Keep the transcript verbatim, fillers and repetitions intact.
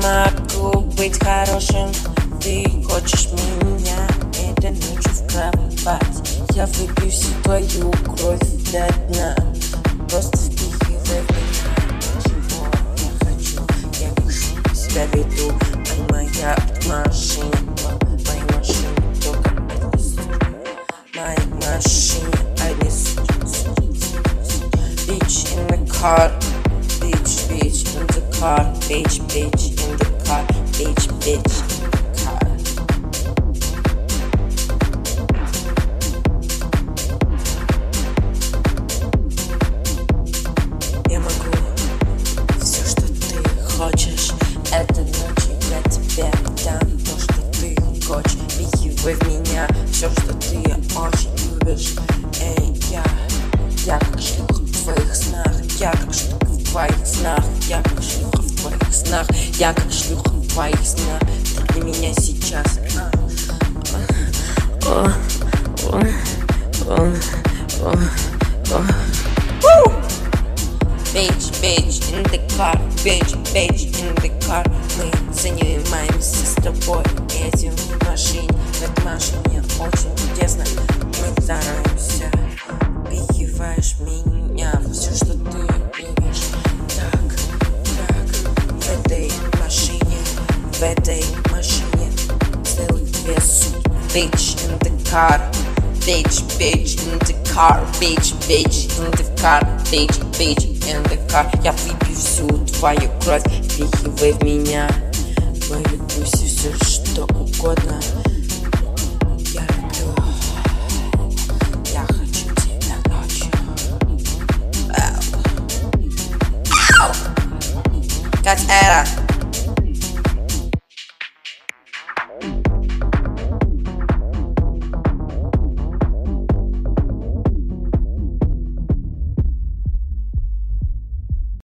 могу быть хорошим. Ты хочешь меня этой ночью в кровать. Я выпью всю твою кровь до дна. Просто впихивай в меня. Чего я хочу? Я вижу себя веду. А моя машина, моей машине только одни суть. Моей машине одни суть. Bitch in the car, bitch, bitch in the car, bitch, bitch in the car, bitch, bitch in the car. Я могу все, что ты хочешь. Этой ночью я тебе дам то, что ты хочешь. Впихивай в меня все, что ты очень любишь. Эй, я, я как шлюха в твоих снах. Я как шлюха в твоих снах. Я как шлюха в твоих снах. Я как шлюха в твоих снах. Ты для меня сейчас. Bitch, bitch in the car, bitch, bitch in the car. Мы занимаемся с тобой этим в машине. В этой машине очень чудесно. Мы стараемся. Впихиваешь меня все, что ты любишь. Так, так, в этой машине, в этой машине целый две суть. Bitch in the car, bitch, bitch in the car, bitch, bitch in the car, bitch, bitch in the car. Я выпью всю твою кровь, впихивай в меня. Мы любим все, что угодно.